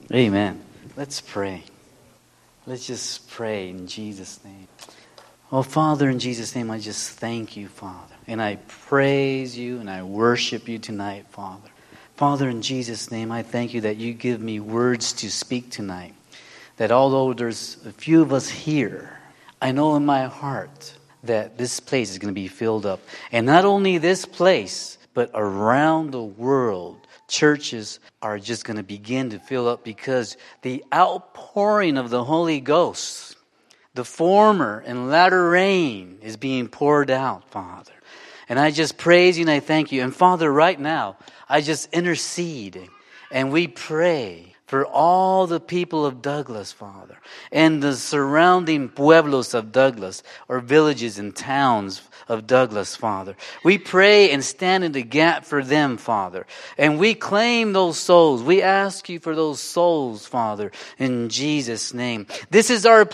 Amen. Let's pray. Let's just pray in Jesus' name. Oh, Father, in Jesus' name, I just thank you, Father. And I praise you and I worship you tonight, Father. Father, in Jesus' name, I thank you that you give me words to speak tonight. That although there's a few of us here, I know in my heart that this place is going to be filled up. And not only this place, but around the world, churches are just going to begin to fill up because the outpouring of the Holy Ghost, the former and latter rain is being poured out, Father. And I just praise you and I thank you. And Father, right now, I just intercede and we pray for all the people of Douglas, Father, and the surrounding pueblos of Douglas, or villages and towns of Douglas, Father. We pray and stand in the gap for them, Father. And we claim those souls. We ask you for those souls, Father, in Jesus' name. This is our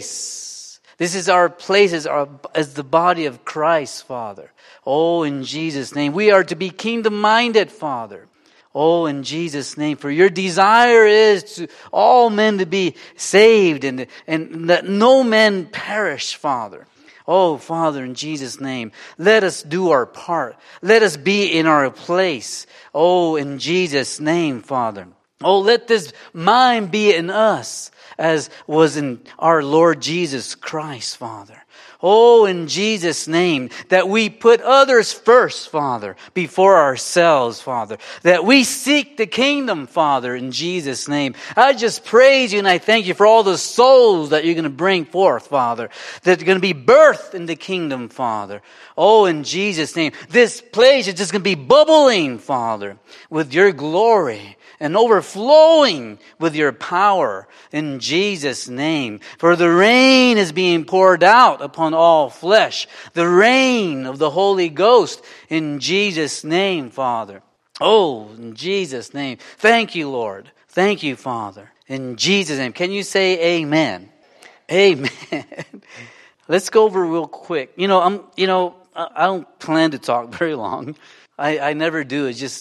place. This is our place as the body of Christ, Father. Oh, in Jesus' name. We are to be kingdom-minded, Father. Oh, in Jesus' name, for your desire is to all men to be saved and that no man perish, Father. Oh, Father, in Jesus' name, let us do our part. Let us be in our place. Oh, in Jesus' name, Father. Oh, let this mind be in us as was in our Lord Jesus Christ, Father. Oh, in Jesus' name, that we put others first, Father, before ourselves, Father. That we seek the kingdom, Father, in Jesus' name. I just praise you and I thank you for all the souls that you're going to bring forth, Father. That are going to be birthed in the kingdom, Father. Oh, in Jesus' name. This place is just going to be bubbling, Father, with your glory and overflowing with your power in Jesus' name. For the rain is being poured out upon all flesh. The rain of the Holy Ghost in Jesus' name, Father. Oh, in Jesus' name. Thank you, Lord. Thank you, Father. In Jesus' name. Can you say amen? Amen. Let's go over real quick. I don't plan to talk very long. I never do. It's just,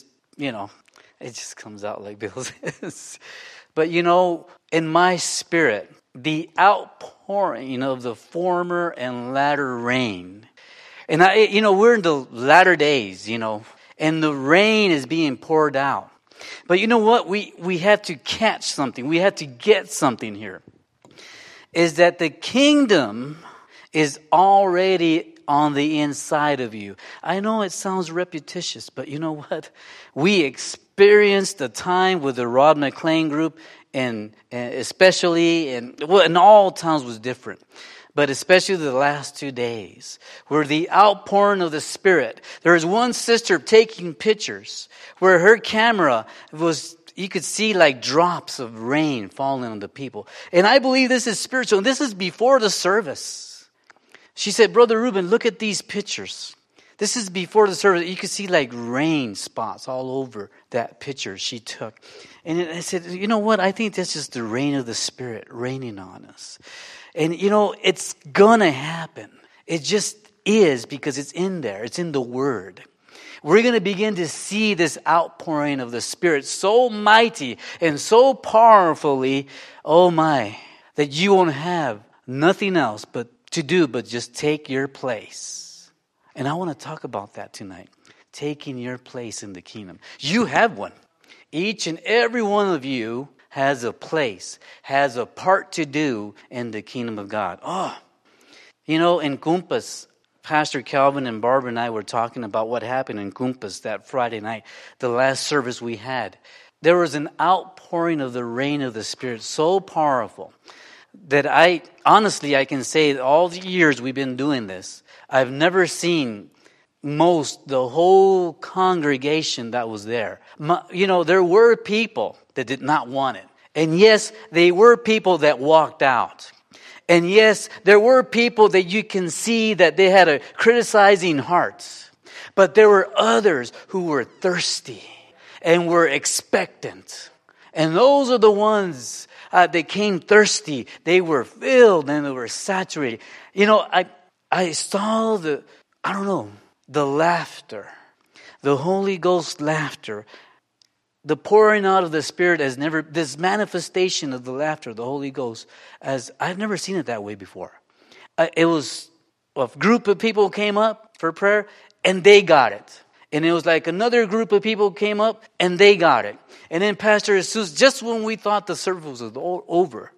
it just comes out like Bill says. But in my spirit, the outpouring of the former and latter rain. And we're in the latter days, and the rain is being poured out. But you know what? We have to catch something. We have to get something here. Is that the kingdom is already on the inside of you. I know it sounds repetitious, but you know what? We experienced the time with the Rod McLean group, and especially, and all times was different. But especially the last 2 days, where the outpouring of the Spirit. There was one sister taking pictures, where her camera you could see like drops of rain falling on the people. And I believe this is spiritual. And this is before the service. She said, Brother Ruben, look at these pictures. This is before the service. You could see like rain spots all over that picture she took. And I said, you know what? I think that's just the rain of the Spirit raining on us. And it's going to happen. It just is because it's in there. It's in the Word. We're going to begin to see this outpouring of the Spirit so mighty and so powerfully, oh my, that you won't have nothing else but just take your place. And I want to talk about that tonight. Taking your place in the kingdom. You have one. Each and every one of you has a place, has a part to do in the kingdom of God. In Cumpas, Pastor Calvin and Barbara and I were talking about what happened in Cumpas that Friday night, the last service we had. There was an outpouring of the rain of the Spirit so powerful that I can say that all the years we've been doing this, I've never seen the whole congregation that was there. There were people that did not want it. And yes, they were people that walked out. And yes, there were people that you can see that they had a criticizing heart. But there were others who were thirsty and were expectant. And those are the ones they came thirsty. They were filled and they were saturated. I saw the laughter, the Holy Ghost laughter the pouring out of the Spirit has never, this manifestation of the laughter of the Holy Ghost, as I've never seen it that way before. It was a group of people came up for prayer and they got it. And it was like another group of people came up and they got it. And then Pastor Jesus, just when we thought the service was over,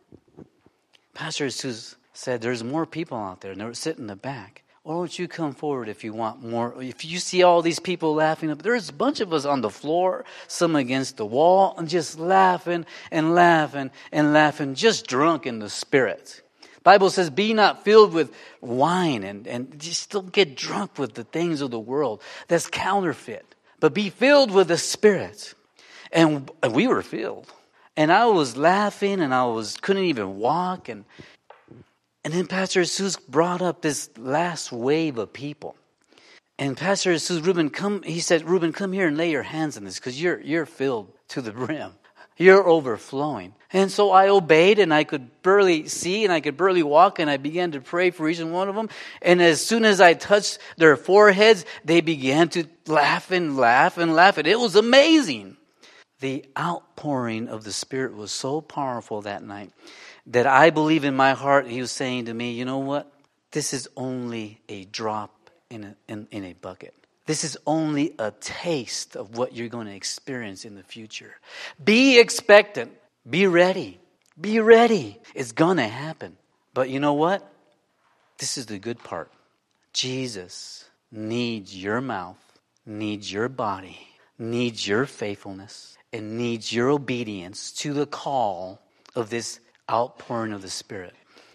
Pastor Jesus said, there's more people out there and they're sitting in the back. Why don't you come forward if you want more? If you see all these people laughing, there's a bunch of us on the floor, some against the wall, and just laughing and laughing and laughing, just drunk in the Spirit. Bible says, be not filled with wine and just don't get drunk with the things of the world. That's counterfeit. But be filled with the Spirit. And we were filled. And I was laughing and couldn't even walk. And then Pastor Jesus brought up this last wave of people. And Pastor Jesus, he said, Reuben, come here and lay your hands on this because you're filled to the brim. You're overflowing. And so I obeyed and I could barely see and I could barely walk and I began to pray for each one of them. And as soon as I touched their foreheads, they began to laugh and laugh and laugh. And it was amazing. The outpouring of the Spirit was so powerful that night that I believe in my heart he was saying to me, you know what? This is only a drop in a bucket. This is only a taste of what you're going to experience in the future. Be expectant. Be ready. Be ready. It's going to happen. But you know what? This is the good part. Jesus needs your mouth, needs your body, needs your faithfulness, and needs your obedience to the call of this outpouring of the Spirit.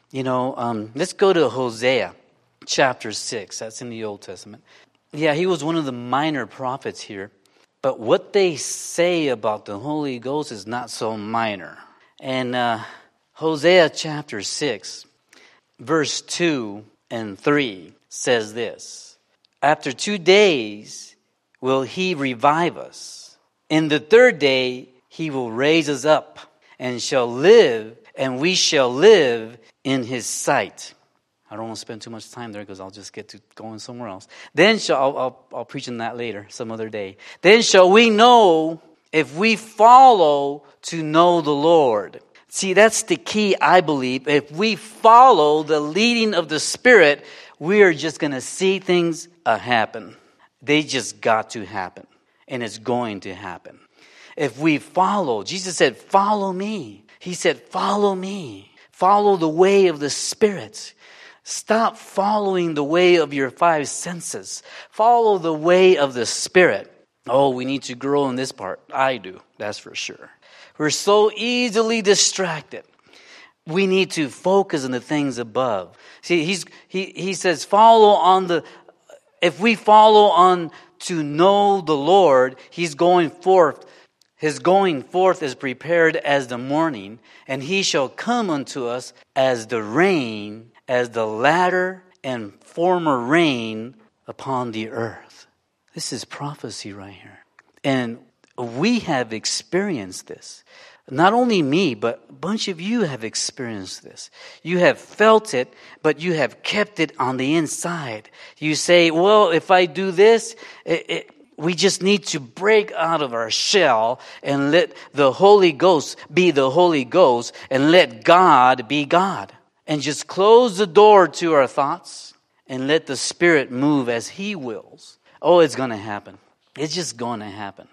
Let's go to Hosea chapter 6. That's in the Old Testament. Yeah, he was one of the minor prophets here. But what they say about the Holy Ghost is not so minor. And Hosea chapter 6, verse 2 and 3 says this. After 2 days will he revive us. In the third day he will raise us up and shall live, and we shall live in his sight. I don't want to spend too much time there because I'll just get to going somewhere else. Then I'll preach on that later, some other day. Then shall we know if we follow to know the Lord. See, that's the key, I believe. If we follow the leading of the Spirit, we are just going to see things happen. They just got to happen. And it's going to happen. If we follow, Jesus said, follow me. He said, follow me. Follow the way of the Spirit. Stop following the way of your five senses. Follow the way of the Spirit. Oh, we need to grow in this part. I do, that's for sure. We're so easily distracted. We need to focus on the things above. See, he says, if we follow on to know the Lord, he's going forth. His going forth is prepared as the morning, and he shall come unto us as the rain, as the latter and former rain upon the earth. This is prophecy right here. And we have experienced this. Not only me, but a bunch of you have experienced this. You have felt it, but you have kept it on the inside. You say, well, if I do this, we just need to break out of our shell and let the Holy Ghost be the Holy Ghost and let God be God. And just close the door to our thoughts and let the Spirit move as He wills. Oh, it's going to happen. It's just going to happen.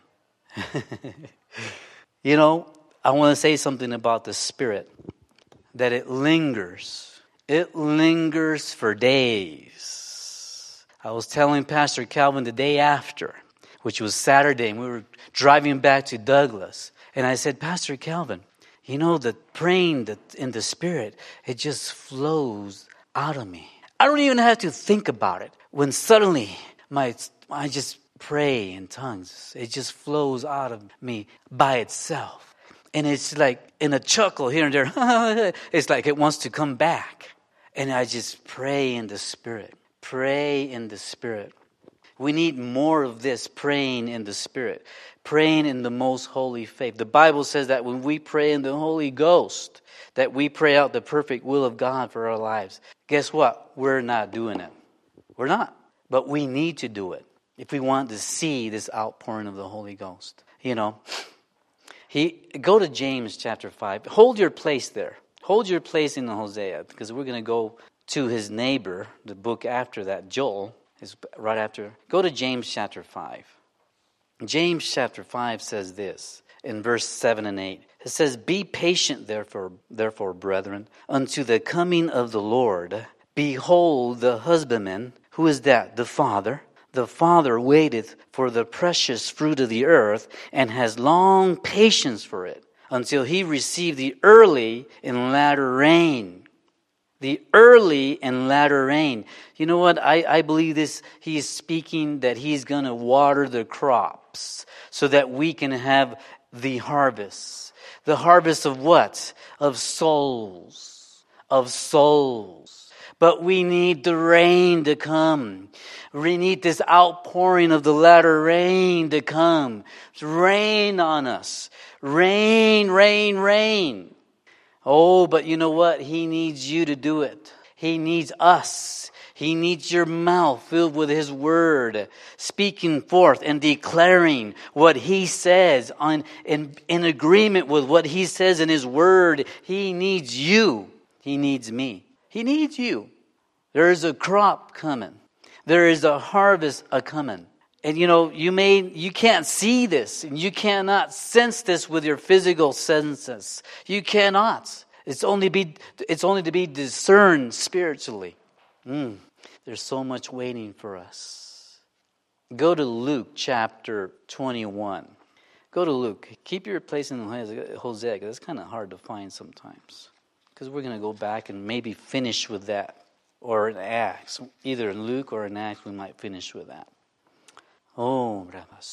I want to say something about the Spirit. That it lingers. It lingers for days. I was telling Pastor Calvin the day after, which was Saturday, and we were driving back to Douglas. And I said, Pastor Calvin, the praying in the Spirit, it just flows out of me. I don't even have to think about it. When suddenly I just pray in tongues, it just flows out of me by itself. And it's like in a chuckle here and there, it's like it wants to come back. And I just pray in the Spirit. Pray in the Spirit. We need more of this praying in the Spirit. Praying in the most holy faith. The Bible says that when we pray in the Holy Ghost, that we pray out the perfect will of God for our lives. Guess what? We're not doing it. We're not. But we need to do it if we want to see this outpouring of the Holy Ghost. Go to James chapter 5. Hold your place there. Hold your place in Hosea, because we're going to go to his neighbor, the book after that, Joel, is right after. Go to James chapter 5. James chapter 5 says this in verse 7 and 8. It says, "Be patient, therefore, brethren, unto the coming of the Lord. Behold, the husbandman," who is that? The Father. "The Father waiteth for the precious fruit of the earth, and has long patience for it, until he receive the early and latter rain." The early and latter rain. You know what? I believe this. He's speaking that he's going to water the crops so that we can have the harvest. The harvest of what? Of souls. Of souls. But we need the rain to come. We need this outpouring of the latter rain to come. Rain on us. Rain, rain, rain. Oh, but you know what? He needs you to do it. He needs us. He needs your mouth filled with His Word, speaking forth and declaring what He says in agreement with what He says in His Word. He needs you. He needs me. He needs you. There is a crop coming. There is a harvest a-coming. And you can't see this, and you cannot sense this with your physical senses. You cannot. It's only to be discerned spiritually. There's so much waiting for us. Go to Luke chapter 21. Go to Luke. Keep your place in Hosea, because it's kind of hard to find sometimes. Because we're going to go back and maybe finish with that. Or in Acts. Either in Luke or in Acts, we might finish with that. Oh,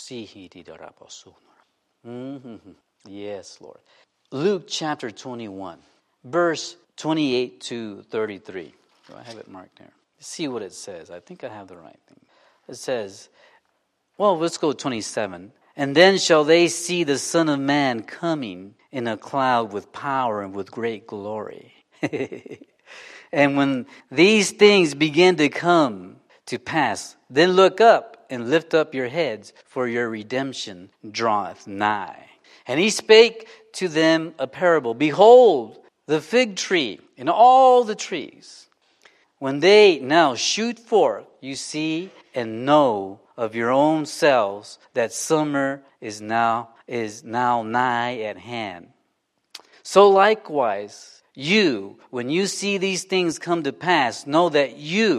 yes, Lord. Luke chapter 21, verse 28 to 33. Do I have it marked there? See what it says. I think I have the right thing. It says, let's go 27. "And then shall they see the Son of Man coming in a cloud with power and with great glory." "And when these things begin to come to pass, then look up and lift up your heads, for your redemption draweth nigh." And he spake to them a parable. "Behold, the fig tree and all the trees, when they now shoot forth, you see and know of your own selves that summer is now nigh at hand. So likewise, you, when you see these things come to pass, know that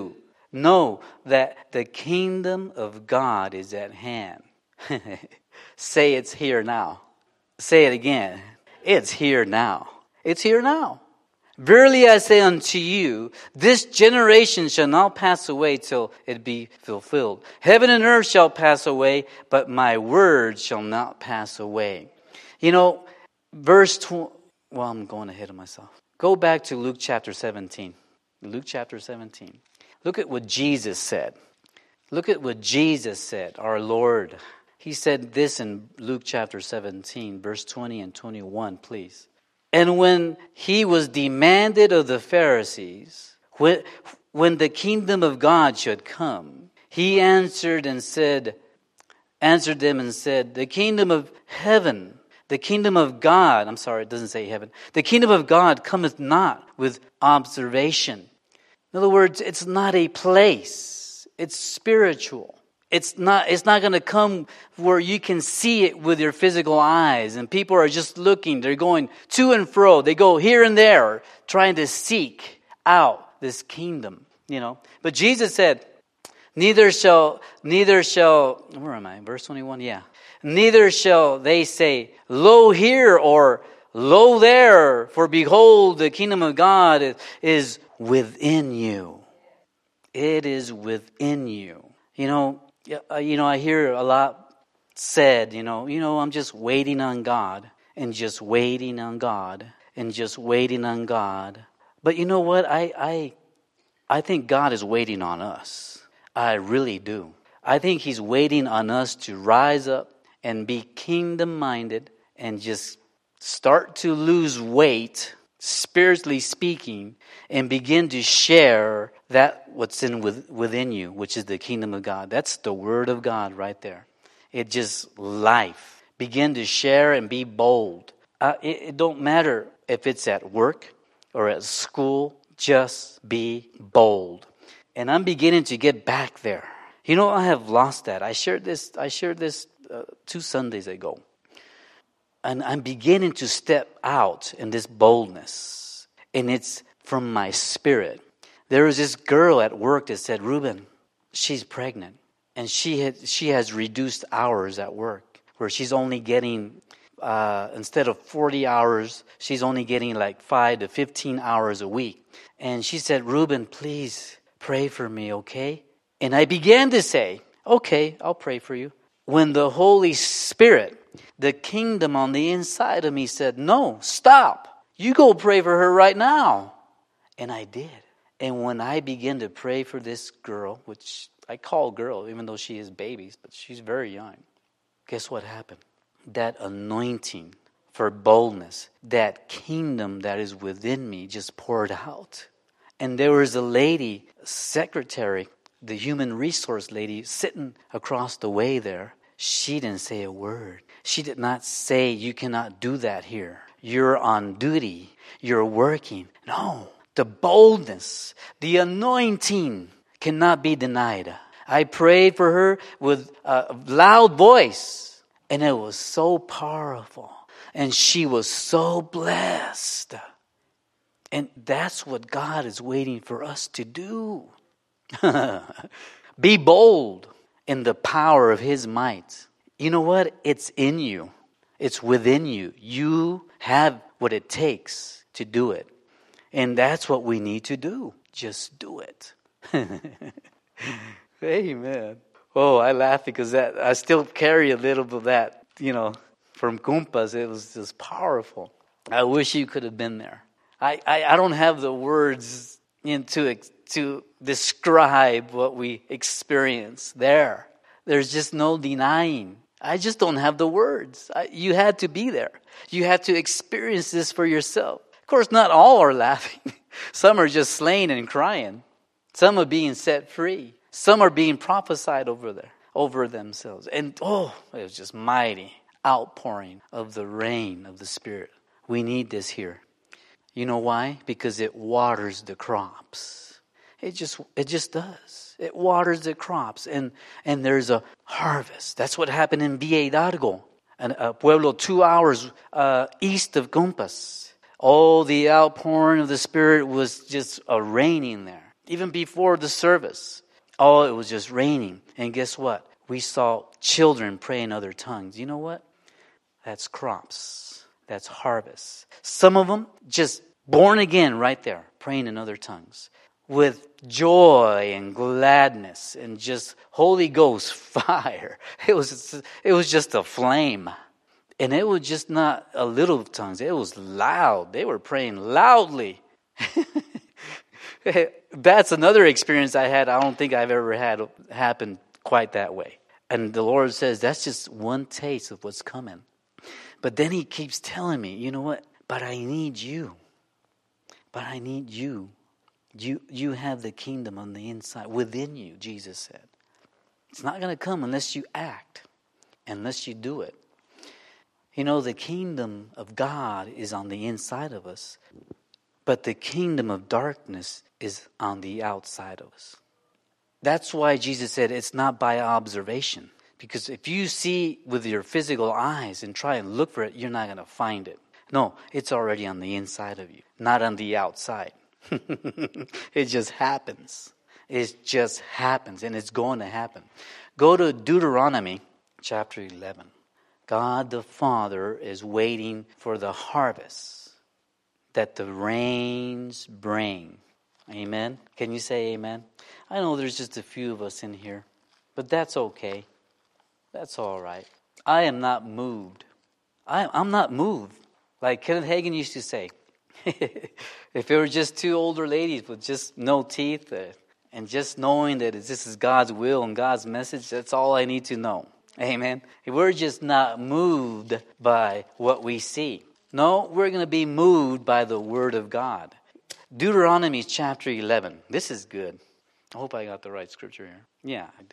the kingdom of God is at hand." Say, it's here now. Say it again. It's here now. It's here now. "Verily I say unto you, this generation shall not pass away till it be fulfilled. Heaven and earth shall pass away, but my word shall not pass away." I'm going ahead of myself. Go back to Luke chapter 17. Luke chapter 17. Look at what Jesus said. Look at what Jesus said, our Lord. He said this in Luke chapter 17, verse 20 and 21, please. "And when he was demanded of the Pharisees, when the kingdom of God should come, he answered them and said, the kingdom of heaven, the kingdom of God," I'm sorry, it doesn't say heaven. "The kingdom of God cometh not with observation." In other words, it's not a place. It's spiritual. It's not going to come where you can see it with your physical eyes. And people are just looking. They're going to and fro. They go here and there trying to seek out this kingdom, But Jesus said, neither shall, where am I? Verse 21, yeah. "Neither shall they say, lo here or lo there, for behold, the kingdom of God is within you." It is within you. I hear a lot said, I'm just waiting on God and just waiting on God and just waiting on God. But you know what? I think God is waiting on us. I really do. I think He's waiting on us to rise up and be kingdom-minded and just start to lose weight, spiritually speaking, and begin to share that what's within you, which is the kingdom of God. That's the Word of God right there. It's just life. Begin to share and be bold. It don't matter if it's at work or at school. Just be bold. And I'm beginning to get back there. You know, I have lost that. I shared this 2 Sundays ago. And I'm beginning to step out in this boldness. And it's from my spirit. There was this girl at work that said, Ruben, she's pregnant. And she has reduced hours at work, where she's only getting, instead of 40 hours, she's only getting like 5 to 15 hours a week. And she said, Ruben, please pray for me, okay? And I began to say, okay, I'll pray for you. When the Holy Spirit, the kingdom on the inside of me said, no, stop. You go pray for her right now. And I did. And when I began to pray for this girl, which I call girl, even though she is babies, but she's very young. Guess what happened? That anointing for boldness, that kingdom that is within me just poured out. And there was a lady, secretary, the human resource lady, sitting across the way there. She didn't say a word. She did not say, you cannot do that here. You're on duty. You're working. No, the boldness, the anointing cannot be denied. I prayed for her with a loud voice, and it was so powerful. And she was so blessed. And that's what God is waiting for us to do. Be bold in the power of His might. You know what? It's in you. It's within you. You have what it takes to do it. And that's what we need to do. Just do it. Amen. Oh, I laugh because I still carry a little bit of that, from Kumpas. It was just powerful. I wish you could have been there. I don't have the words to describe what we experience there. There's just no denying. I just don't have the words. You had to be there. You had to experience this for yourself. Of course, not all are laughing. Some are just slain and crying. Some are being set free. Some are being prophesied over themselves. And it was just mighty outpouring of the rain of the Spirit. We need this here. You know why? Because it waters the crops. It just does. It waters the crops. And there's a harvest. That's what happened in Villa Hidalgo, a pueblo 2 hours east of Kumpas. Oh, the outpouring of the Spirit was just raining there. Even before the service. Oh, it was just raining. And guess what? We saw children pray in other tongues. You know what? That's crops. That's harvest. Some of them just born again right there, praying in other tongues. With joy and gladness and just Holy Ghost fire. It was just a flame. And it was just not a little tongues. It was loud. They were praying loudly. That's another experience I had. I don't think I've ever had happen quite that way. And the Lord says, that's just one taste of what's coming. But then He keeps telling me, you know what? But I need you. But I need you. You have the kingdom on the inside, within you, Jesus said. It's not going to come unless you act, unless you do it. The kingdom of God is on the inside of us, but the kingdom of darkness is on the outside of us. That's why Jesus said it's not by observation. Because if you see with your physical eyes and try and look for it, you're not going to find it. No, it's already on the inside of you, not on the outside. It just happens. It just happens, and it's going to happen. Go to Deuteronomy chapter 11. God the Father is waiting for the harvest that the rains bring. Amen? Can you say amen? I know there's just a few of us in here, but that's okay. That's all right. I am not moved. I'm not moved. Like Kenneth Hagin used to say, if it were just two older ladies with just no teeth and just knowing that this is God's will and God's message, that's all I need to know. Amen. We're just not moved by what we see. No, we're going to be moved by the Word of God. Deuteronomy chapter 11. This is good. I hope I got the right scripture here. Yeah, I do.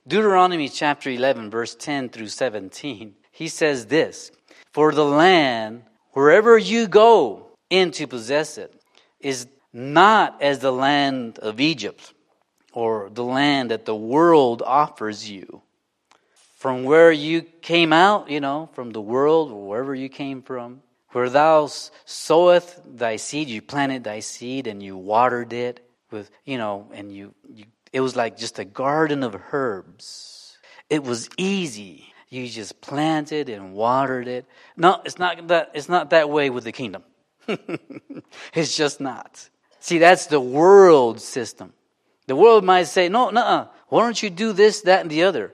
Deuteronomy chapter 11, verse 10 through 17, he says this, "For the land, wherever you go in to possess it, is not as the land of Egypt, or the land that the world offers you. From where you came out, from the world, or wherever you came from, where thou sowest thy seed, you planted thy seed and you watered it with, and you it was like just a garden of herbs. It was easy. You just planted and watered it. No, it's not that way with the kingdom. It's just not. See, that's the world system. The world might say, no, why don't you do this, that, and the other?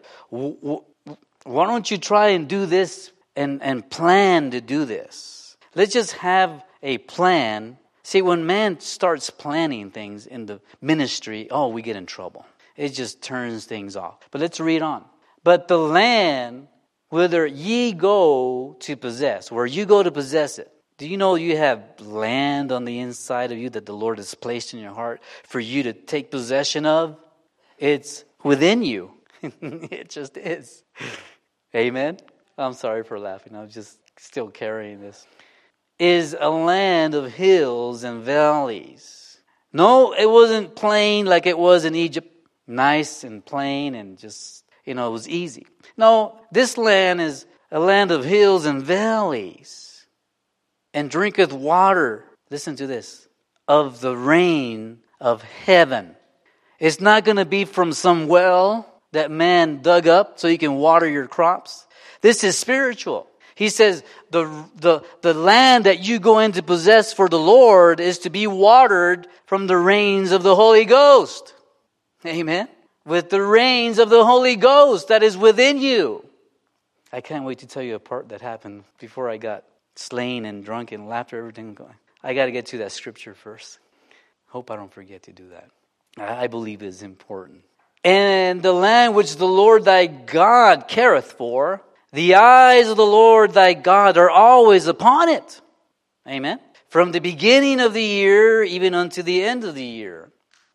Why don't you try and do this and plan to do this? Let's just have a plan. See, when man starts planning things in the ministry, we get in trouble. It just turns things off. But let's read on. But the land, whither ye go to possess, where you go to possess it. Do you know you have land on the inside of you that the Lord has placed in your heart for you to take possession of? It's within you. It just is. Amen? I'm sorry for laughing. I'm just still carrying this. Is a land of hills and valleys. No, it wasn't plain like it was in Egypt. Nice and plain and just, it was easy. No, this land is a land of hills and valleys. And drinketh water, listen to this, of the rain of heaven. It's not going to be from some well that man dug up so you can water your crops. This is spiritual. He says the land that you go in to possess for the Lord is to be watered from the rains of the Holy Ghost. Amen? With the rains of the Holy Ghost that is within you. I can't wait to tell you a part that happened before I got slain and drunk and laughter, everything going. I got to get to that scripture first. Hope I don't forget to do that. I believe it is important. And the land which the Lord thy God careth for, the eyes of the Lord thy God are always upon it. Amen. From the beginning of the year even unto the end of the year.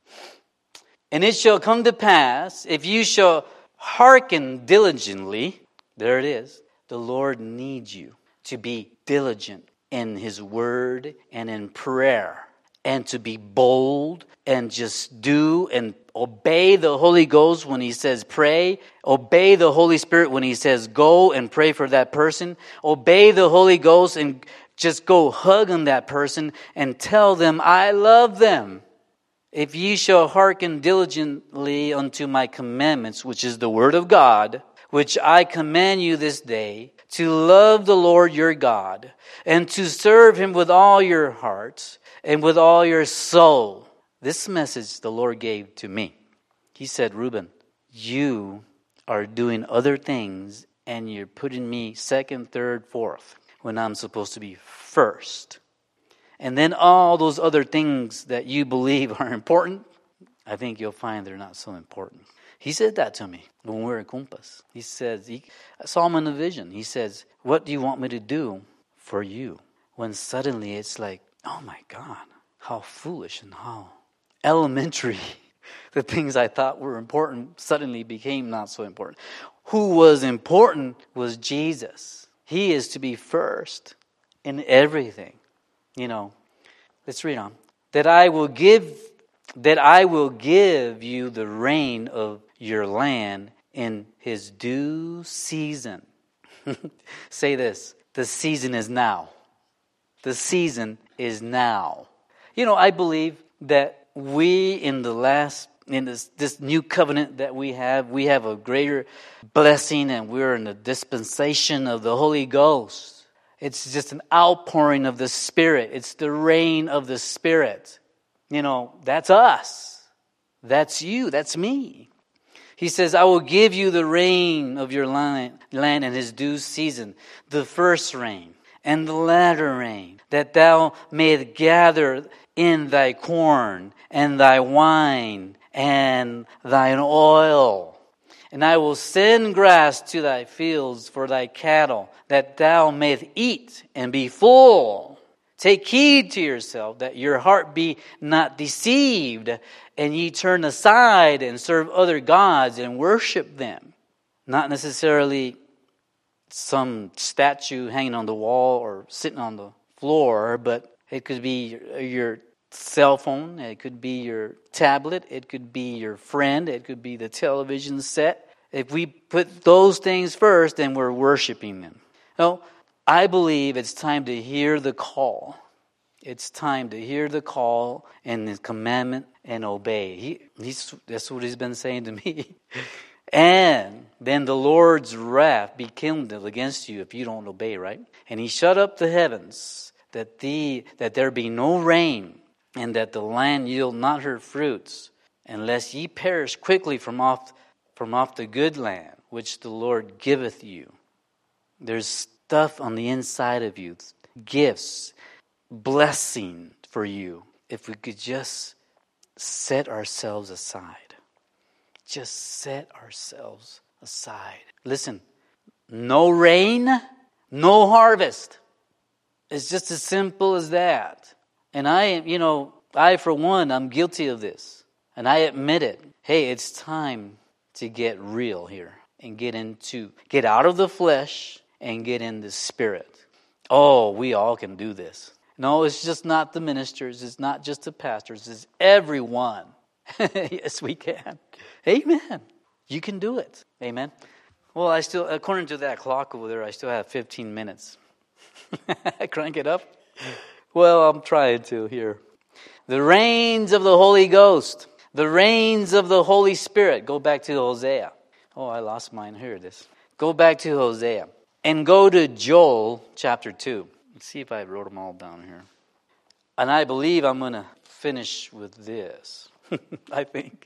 And it shall come to pass, if you shall hearken diligently, there it is, the Lord needs you to be diligent in His word and in prayer, and to be bold and just do and obey the Holy Ghost when He says pray. Obey the Holy Spirit when He says go and pray for that person. Obey the Holy Ghost and just go hug on that person and tell them, I love them. If ye shall hearken diligently unto my commandments, which is the word of God, which I command you this day, to love the Lord your God, and to serve Him with all your heart and with all your soul. This message the Lord gave to me. He said, Reuben, you are doing other things and you're putting me second, third, fourth when I'm supposed to be first. And then all those other things that you believe are important, I think you'll find they're not so important. He said that to me when we were in Kumpas. He says, I saw him in a vision. He says, what do you want me to do for you? When suddenly it's like, oh my God, how foolish and how elementary the things I thought were important suddenly became not so important. Who was important was Jesus. He is to be first in everything. Let's read on. That I will give you the rain of your land in His due season. Say this, the season is now. The season is now. I believe that we in this new covenant that we have a greater blessing, and we're in the dispensation of the Holy Ghost. It's just an outpouring of the Spirit. It's the rain of the Spirit. That's us. That's you. That's me. He says, I will give you the rain of your land in His due season, the first rain and the latter rain, that thou mayest gather in thy corn and thy wine and thine oil. And I will send grass to thy fields for thy cattle, that thou mayest eat and be full, Take heed to yourself that your heart be not deceived, and ye turn aside and serve other gods and worship them. Not necessarily some statue hanging on the wall or sitting on the floor, but it could be your cell phone, it could be your tablet, it could be your friend, it could be the television set. If we put those things first, then we're worshiping them. No, I believe it's time to hear the call. It's time to hear the call and the commandment and obey. That's what he's been saying to me. And then the Lord's wrath be kindled against you if you don't obey, right? And he shut up the heavens, that there be no rain, and that the land yield not her fruits, unless ye perish quickly from off the good land, which the Lord giveth you. There's stuff on the inside of you, gifts, blessing for you, if we could just set ourselves aside. Just set ourselves aside. Listen, no rain, no harvest. It's just as simple as that. And I for one, I'm guilty of this. And I admit it. Hey, it's time to get real here and get out of the flesh and get in the spirit. Oh, we all can do this. No, it's just not the ministers. It's not just the pastors. It's everyone. Yes, we can. Amen. You can do it. Amen. Well, according to that clock over there, I still have 15 minutes. Crank it up. Well, I'm trying to here. The reigns of the Holy Ghost. The reigns of the Holy Spirit. Go back to Hosea. Oh, I lost mine. Here it is. Go back to Hosea. And go to Joel chapter 2. Let's see if I wrote them all down here. And I believe I'm going to finish with this. I think.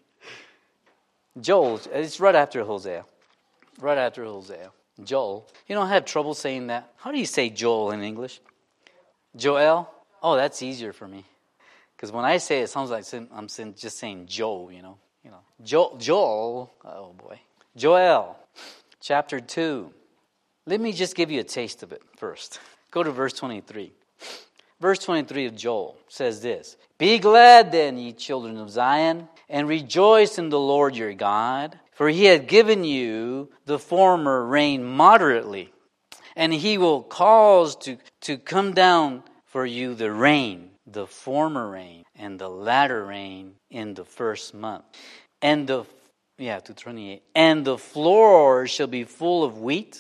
Joel, it's right after Hosea. Right after Hosea. Joel. I have trouble saying that. How do you say Joel in English? Joel? Oh, that's easier for me. Because when I say it, it sounds like I'm just saying Joe, Joel, oh boy. Joel, chapter 2. Let me just give you a taste of it first. Go to verse 23. Verse 23 of Joel says this. Be glad then, ye children of Zion, and rejoice in the Lord your God, for he hath given you the former rain moderately, and he will cause to come down for you the rain, the former rain, and the latter rain in the first month. And to 28. And the floor shall be full of wheat,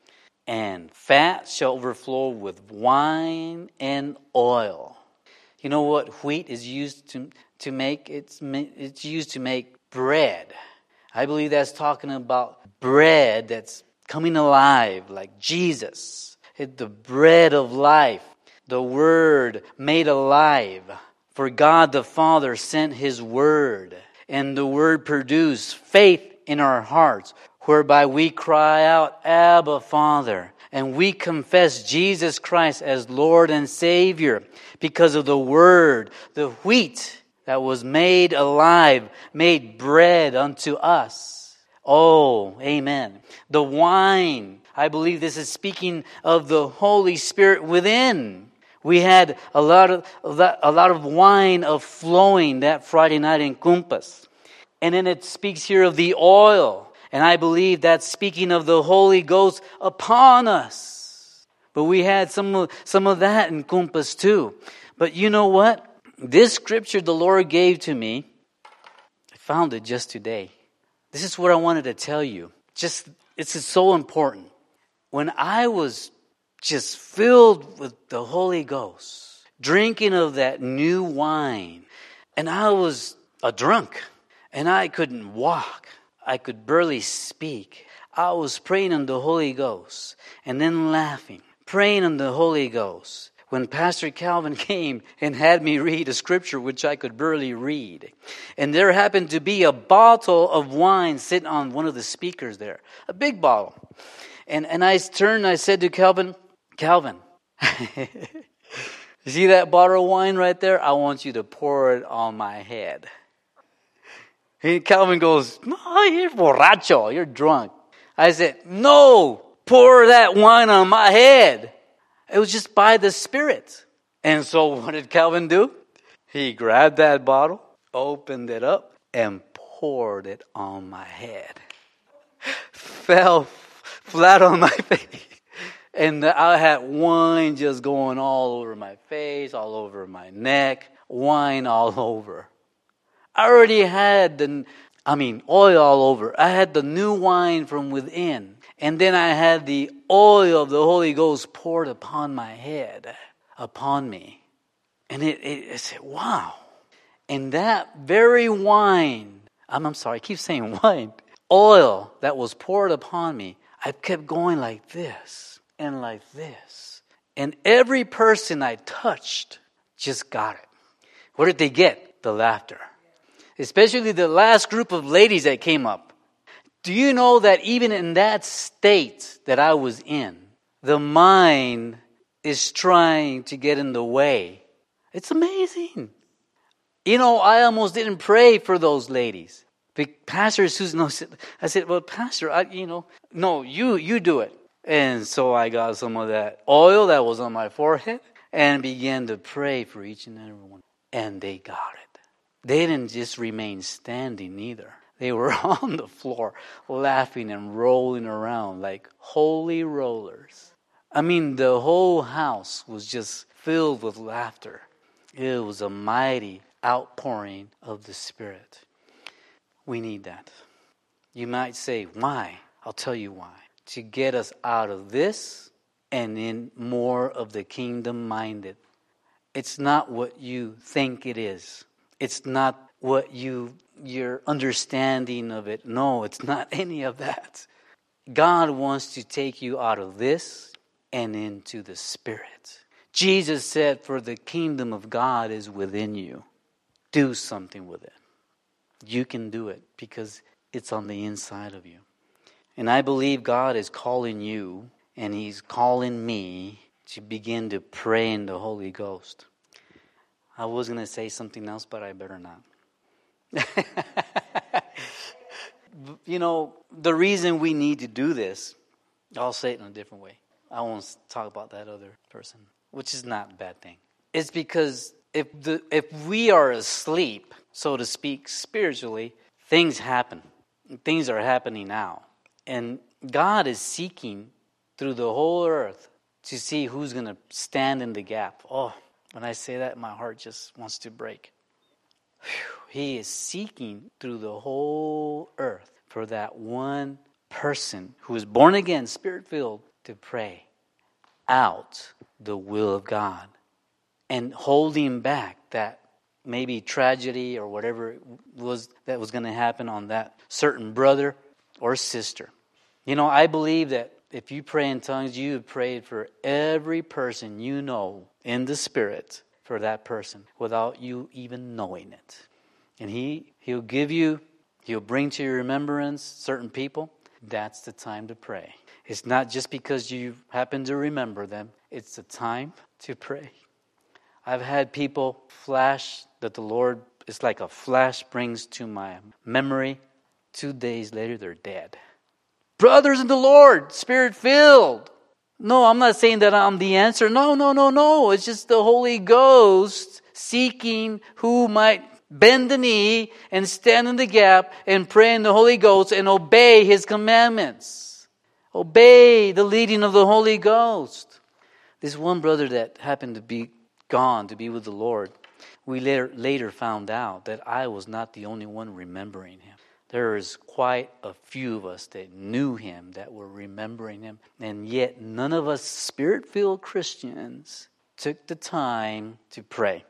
and fat shall overflow with wine and oil. You know what wheat is used to make? It's used to make bread. I believe that's talking about bread that's coming alive, like Jesus. It's the bread of life, the Word made alive. For God the Father sent His Word, and the Word produced faith in our hearts, whereby we cry out, Abba, Father. And we confess Jesus Christ as Lord and Savior because of the Word, the wheat that was made alive, made bread unto us. Oh, amen. The wine, I believe this is speaking of the Holy Spirit within. We had a lot of wine of flowing that Friday night in Cumpas. And then it speaks here of the oil. And I believe that's speaking of the Holy Ghost upon us. But we had some of that in Cumpas too. But you know what? This scripture the Lord gave to me, I found it just today. This is what I wanted to tell you. It's so important. When I was just filled with the Holy Ghost, drinking of that new wine, and I was a drunk, and I couldn't walk. I could barely speak. I was praying in the Holy Ghost and then laughing, praying in the Holy Ghost. When Pastor Calvin came and had me read a scripture which I could barely read. And there happened to be a bottle of wine sitting on one of the speakers there. A big bottle. And I turned and I said to Calvin, you see that bottle of wine right there? I want you to pour it on my head. And Calvin goes, no, you're borracho, you're drunk. I said, no, pour that wine on my head. It was just by the Spirit. And so what did Calvin do? He grabbed that bottle, opened it up, and poured it on my head. Fell flat on my face. And I had wine just going all over my face, all over my neck, wine all over. I already had oil all over. I had the new wine from within. And then I had the oil of the Holy Ghost poured upon my head, upon me. And I said, wow. And that very wine, I'm sorry, I keep saying wine, oil that was poured upon me, I kept going like this and like this. And every person I touched just got it. What did they get? The laughter. Especially the last group of ladies that came up. Do you know that even in that state that I was in, the mind is trying to get in the way? It's amazing. You know, I almost didn't pray for those ladies. Pastor Susan, I said, well, Pastor, no, you do it. And so I got some of that oil that was on my forehead and began to pray for each and every one. And they got it. They didn't just remain standing either. They were on the floor laughing and rolling around like holy rollers. I mean, the whole house was just filled with laughter. It was a mighty outpouring of the Spirit. We need that. You might say, why? I'll tell you why. To get us out of this and in more of the kingdom-minded. It's not what you think it is. It's not what your understanding of it. No, it's not any of that. God wants to take you out of this and into the Spirit. Jesus said, for the kingdom of God is within you. Do something with it. You can do it because it's on the inside of you. And I believe God is calling you and He's calling me to begin to pray in the Holy Ghost. I was going to say something else, but I better not. You know, the reason we need to do this, I'll say it in a different way. I won't talk about that other person, which is not a bad thing. It's because if we are asleep, so to speak, spiritually, things happen. Things are happening now. And God is seeking through the whole earth to see who's going to stand in the gap. Oh, when I say that, my heart just wants to break. He is seeking through the whole earth for that one person who is born again, Spirit-filled, to pray out the will of God and holding back that maybe tragedy or whatever it was that was going to happen on that certain brother or sister. You know, I believe that if you pray in tongues, you have prayed for every person you know in the Spirit for that person without you even knowing it. And He'll bring to your remembrance certain people. That's the time to pray. It's not just because you happen to remember them. It's the time to pray. I've had people flash that the Lord, it's like a flash brings to my memory. 2 days later, they're dead. Brothers in the Lord, Spirit-filled. No, I'm not saying that I'm the answer. No. It's just the Holy Ghost seeking who might bend the knee and stand in the gap and pray in the Holy Ghost and obey His commandments. Obey the leading of the Holy Ghost. This one brother that happened to be gone to be with the Lord, we later found out that I was not the only one remembering him. There is quite a few of us that knew him, that were remembering him, and yet none of us Spirit-filled Christians took the time to pray.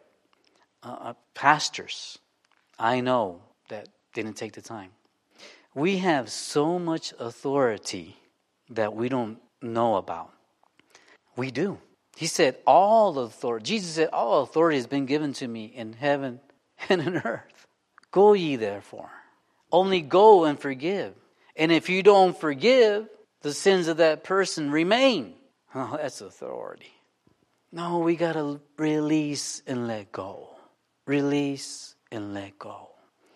Pastors, I know that didn't take the time. We have so much authority that we don't know about. We do. He said, Jesus said, all authority has been given to me in heaven and in earth. Go ye therefore. Only go and forgive. And if you don't forgive, the sins of that person remain. Oh, that's authority. No, we got to release and let go. Release and let go.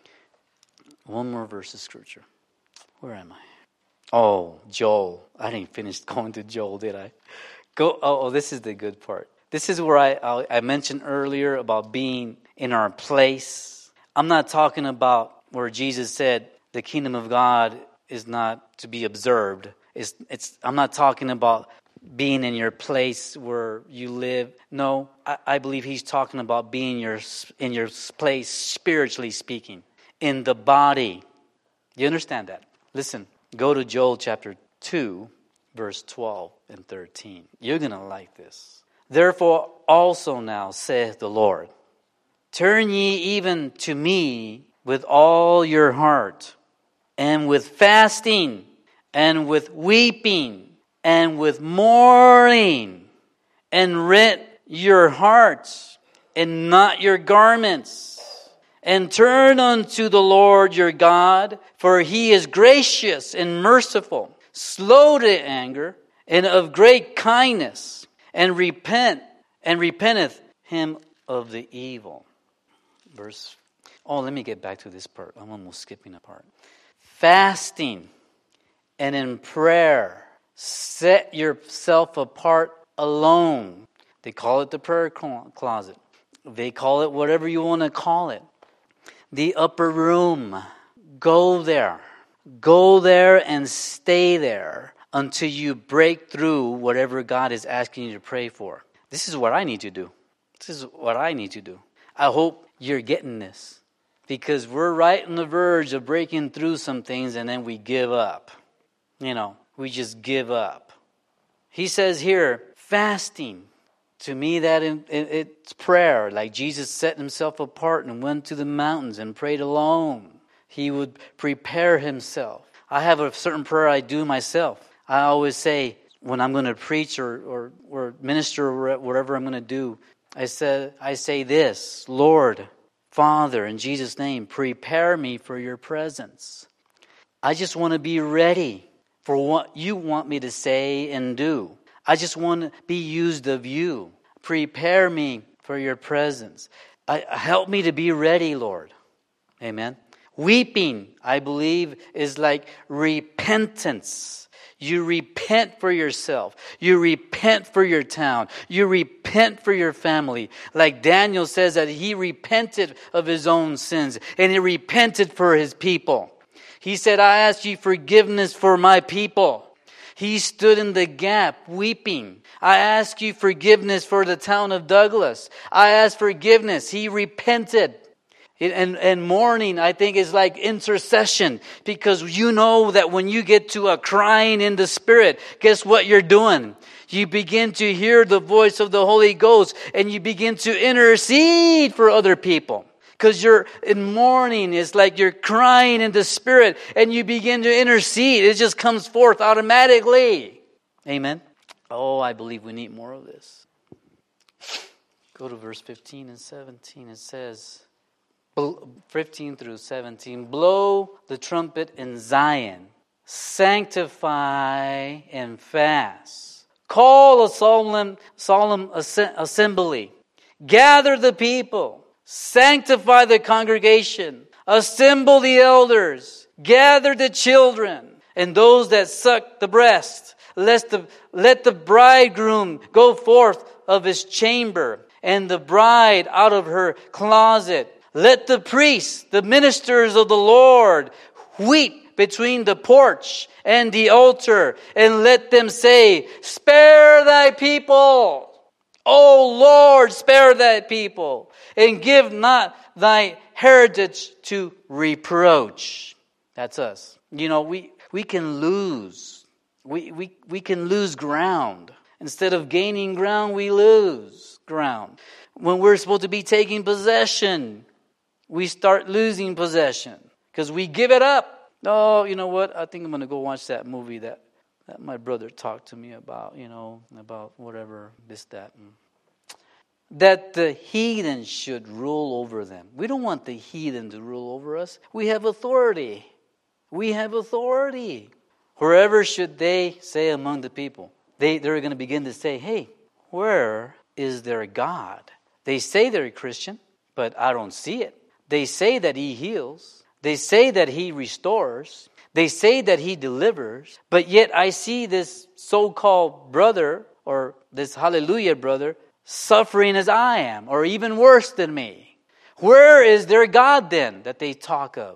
One more verse of Scripture. Where am I? Oh, Joel. I didn't finish going to Joel, did I? This is the good part. This is where I mentioned earlier about being in our place. I'm not talking about where Jesus said the kingdom of God is not to be observed. I'm not talking about being in your place where you live. No, I believe he's talking about being in your place, spiritually speaking, in the body. You understand that? Listen, go to Joel chapter 2, verse 12 and 13. You're going to like this. Therefore also now, saith the Lord, turn ye even to me with all your heart, and with fasting, and with weeping, and with mourning, and rent your hearts, and not your garments, and turn unto the Lord your God, for he is gracious and merciful, slow to anger, and of great kindness, and repenteth him of the evil. Let me get back to this part. I'm almost skipping a part. Fasting and in prayer, set yourself apart alone. They call it the prayer closet. They call it whatever you want to call it. The upper room. Go there. Go there and stay there until you break through whatever God is asking you to pray for. This is what I need to do. I hope you're getting this, because we're right on the verge of breaking through some things and then we give up. We just give up. He says here, fasting. To me, it's prayer. Like Jesus set himself apart and went to the mountains and prayed alone. He would prepare himself. I have a certain prayer I do myself. I always say, when I'm going to preach or minister or whatever I'm going to do, I say this: Lord, Father, in Jesus' name, prepare me for your presence. I just want to be ready for what you want me to say and do. I just want to be used of you. Prepare me for your presence. Help me to be ready, Lord. Amen. Weeping, I believe, is like repentance. You repent for yourself. You repent for your town. You repent for your family. Like Daniel says that he repented of his own sins and he repented for his people. He said, I ask you forgiveness for my people. He stood in the gap weeping. I ask you forgiveness for the town of Douglas. I ask forgiveness. He repented. And mourning, I think, is like intercession, because you know that when you get to a crying in the Spirit, guess what you're doing? You begin to hear the voice of the Holy Ghost and you begin to intercede for other people. Because you're in mourning, it's like you're crying in the Spirit and you begin to intercede. It just comes forth automatically. Amen. Oh, I believe we need more of this. Go to verse 15 and 17. It says, 15 through 17, blow the trumpet in Zion, sanctify and fast, call a solemn assembly, gather the people, sanctify the congregation, assemble the elders, gather the children, and those that suck the breast. Let the bridegroom go forth of his chamber, and the bride out of her closet. Let the priests, the ministers of the Lord, weep between the porch and the altar, and let them say, spare thy people. O Lord, spare thy people, and give not thy heritage to reproach. That's us. We can lose. We can lose ground. Instead of gaining ground, we lose ground. When we're supposed to be taking possession, we start losing possession because we give it up. Oh, you know what? I think I'm going to go watch that movie that my brother talked to me about, about whatever, this, that. That the heathen should rule over them. We don't want the heathen to rule over us. We have authority. Wherever should they say among the people? They're going to begin to say, hey, where is their God? They say they're a Christian, but I don't see it. They say that he heals. They say that he restores. They say that he delivers. But yet I see this so-called brother, or this hallelujah brother, suffering as I am, or even worse than me? Where is their God then that they talk of?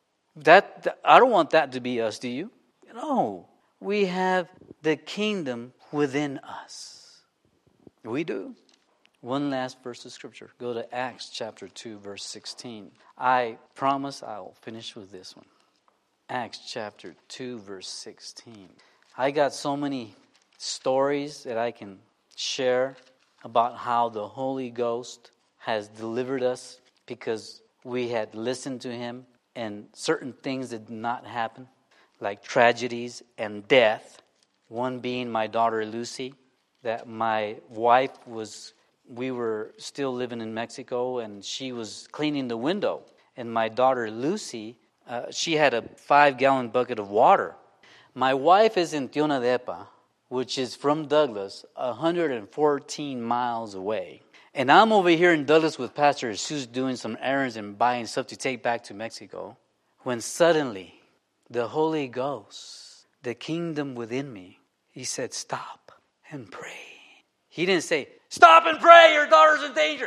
I don't want that to be us, do you? No. We have the kingdom within us. We do. One last verse of Scripture. Go to Acts chapter 2, verse 16. I promise I'll finish with this one. Acts chapter 2, verse 16. I got so many stories that I can share about how the Holy Ghost has delivered us because we had listened to Him and certain things did not happen, like tragedies and death. One being my daughter Lucy, that my wife we were still living in Mexico and she was cleaning the window. And my daughter Lucy, she had a 5-gallon bucket of water. My wife is in Tionadepa, which is from Douglas, 114 miles away. And I'm over here in Douglas with Pastor Jesus doing some errands and buying stuff to take back to Mexico. When suddenly, the Holy Ghost, the kingdom within me, He said, stop and pray. He didn't say, stop and pray, your daughter's in danger.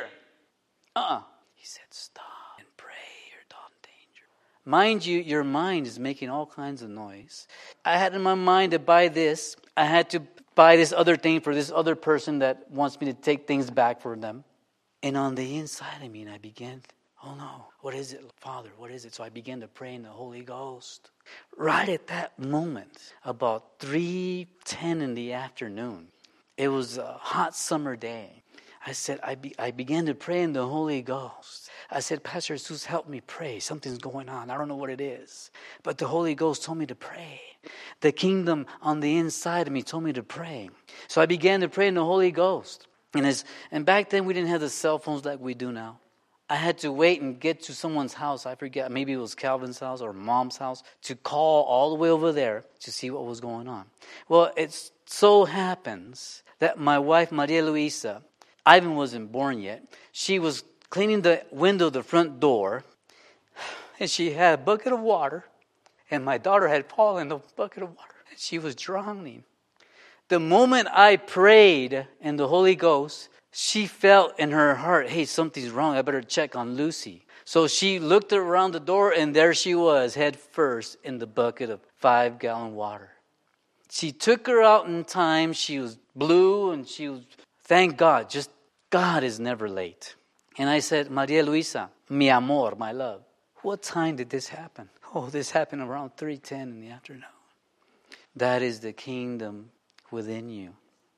He said, stop and pray, your daughter's in danger. Mind you, your mind is making all kinds of noise. I had in my mind to buy this. I had to buy this other thing for this other person that wants me to take things back for them. And on the inside of me, and I began, oh no, what is it, Father, what is it? So I began to pray in the Holy Ghost. Right at that moment, about 3:10 in the afternoon, it was a hot summer day. I said, I began to pray in the Holy Ghost. I said, Pastor Jesus, help me pray. Something's going on. I don't know what it is. But the Holy Ghost told me to pray. The kingdom on the inside of me told me to pray. So I began to pray in the Holy Ghost. And back then we didn't have the cell phones like we do now. I had to wait and get to someone's house. I forget, maybe it was Calvin's house or Mom's house, to call all the way over there to see what was going on. Well, it so happens that my wife, Maria Luisa, Ivan wasn't born yet. She was cleaning the window of the front door, and she had a bucket of water, and my daughter had fallen in the bucket of water, and she was drowning. The moment I prayed in the Holy Ghost, she felt in her heart, hey, something's wrong. I better check on Lucy. So she looked around the door, and there she was, head first in the bucket of 5-gallon water. She took her out in time. She was blue, and thank God, just God is never late. And I said, Maria Luisa, mi amor, my love, what time did this happen? Oh, this happened around 3:10 in the afternoon. That is the kingdom within you.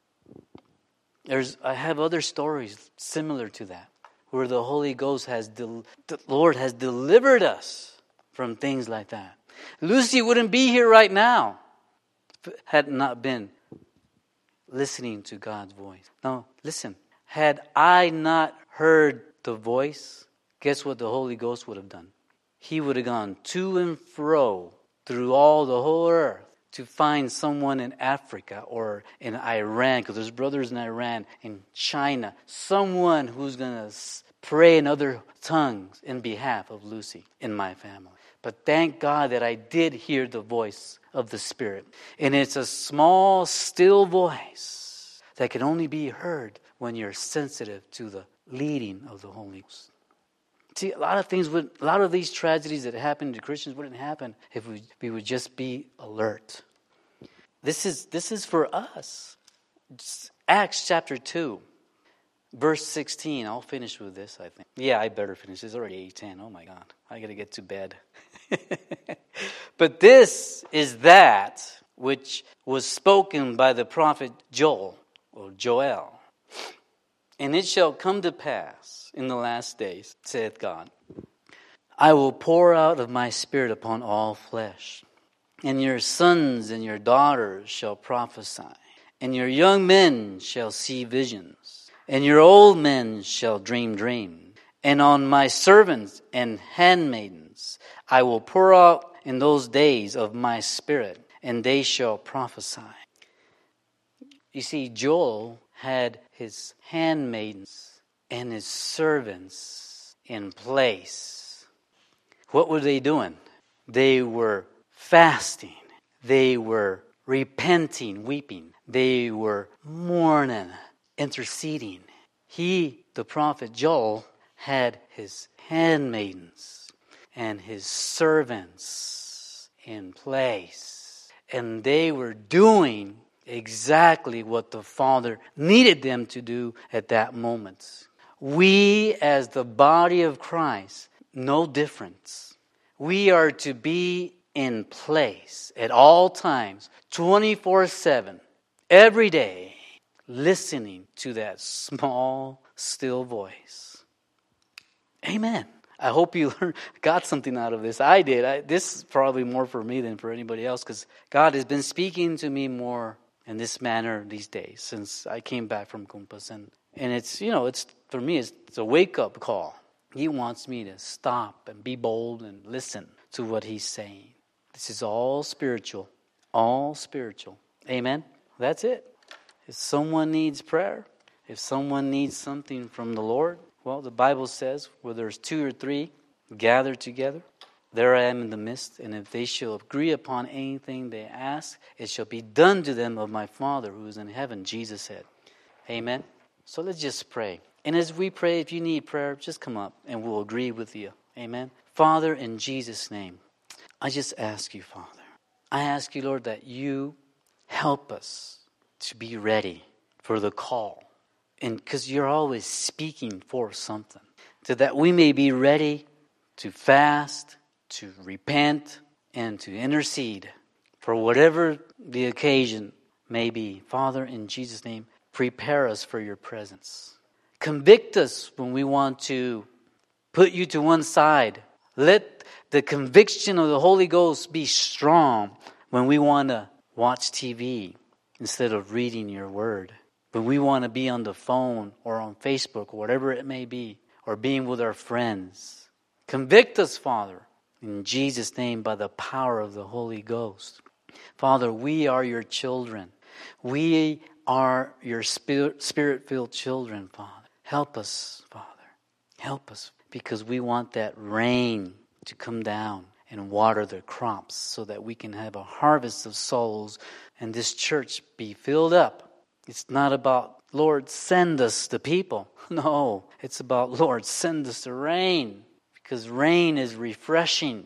I have other stories similar to that, where the Holy Ghost the Lord has delivered us from things like that. Lucy wouldn't be here right now if it had not been listening to God's voice. Now, listen, had I not heard the voice, guess what the Holy Ghost would have done? He would have gone to and fro through all the whole earth to find someone in Africa or in Iran, because there's brothers in Iran, in China, someone who's going to pray in other tongues in behalf of Lucy in my family. But thank God that I did hear the voice of the Spirit. And it's a small, still voice that can only be heard when you're sensitive to the leading of the Holy Ghost. See, a lot of these tragedies that happen to Christians wouldn't happen if we would just be alert. This is for us. Acts chapter 2, verse 16. I'll finish with this, I think. Yeah, I better finish. It's already 8:10. Oh my God, I got to get to bed. But this is that which was spoken by the prophet Joel. And it shall come to pass in the last days, saith God, I will pour out of my Spirit upon all flesh, and your sons and your daughters shall prophesy, and your young men shall see visions, and your old men shall dream dreams. And on my servants and handmaidens I will pour out in those days of my Spirit, and they shall prophesy. You see, Joel had his handmaidens and his servants in place. What were they doing? They were fasting. They were repenting, weeping. They were mourning, interceding. the prophet Joel, had his handmaidens and his servants in place. And they were doing exactly what the Father needed them to do at that moment. We, as the body of Christ, no difference. We are to be in place at all times, 24/7, every day, listening to that small, still voice. Amen. I hope you got something out of this. I did. This is probably more for me than for anybody else, because God has been speaking to me more in this manner these days since I came back from Kumpas. And it's, it's for me, it's a wake-up call. He wants me to stop and be bold and listen to what He's saying. This is all spiritual. All spiritual. Amen? That's it. If someone needs prayer, if someone needs something from the Lord, well, the Bible says, where there's 2 or 3 gathered together, there I am in the midst. And if they shall agree upon anything they ask, it shall be done to them of my Father who is in heaven, Jesus said. Amen? So let's just pray. And as we pray, if you need prayer, just come up and we'll agree with you. Amen? Father, in Jesus' name, I just ask you, Father. I ask you, Lord, that you help us to be ready for the call. And because you're always speaking for something. So that we may be ready to fast, to repent, and to intercede for whatever the occasion may be. Father, in Jesus' name, prepare us for your presence. Convict us when we want to put you to one side. Let the conviction of the Holy Ghost be strong when we want to watch TV instead of reading your word. When we want to be on the phone or on Facebook or whatever it may be, or being with our friends. Convict us, Father, in Jesus' name by the power of the Holy Ghost. Father, we are your children. We are your spirit-filled children, Father. Help us, Father. Help us, because we want that rain to come down and water the crops so that we can have a harvest of souls and this church be filled up. It's not about, Lord, send us the people. No, it's about, Lord, send us the rain. Because rain is refreshing.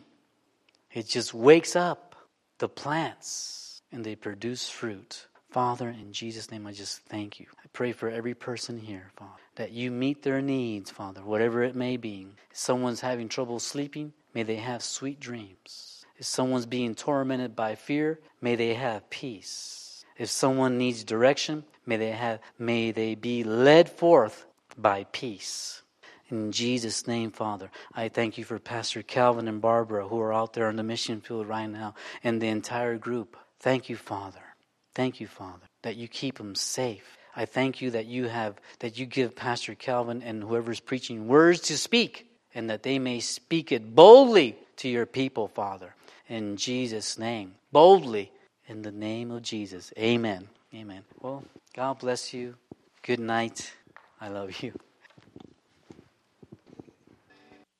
It just wakes up the plants and they produce fruit. Father, in Jesus' name, I just thank you. I pray for every person here, Father, that you meet their needs, Father, whatever it may be. If someone's having trouble sleeping, may they have sweet dreams. If someone's being tormented by fear, may they have peace. If someone needs direction, may they be led forth by peace. In Jesus' name, Father, I thank you for Pastor Calvin and Barbara who are out there on the mission field right now and the entire group. Thank you, Father. Thank you, Father, that you keep them safe. I thank you that you give Pastor Calvin and whoever's preaching words to speak and that they may speak it boldly to your people, Father. In Jesus' name, boldly. In the name of Jesus. Amen. Amen. Well, God bless you. Good night. I love you.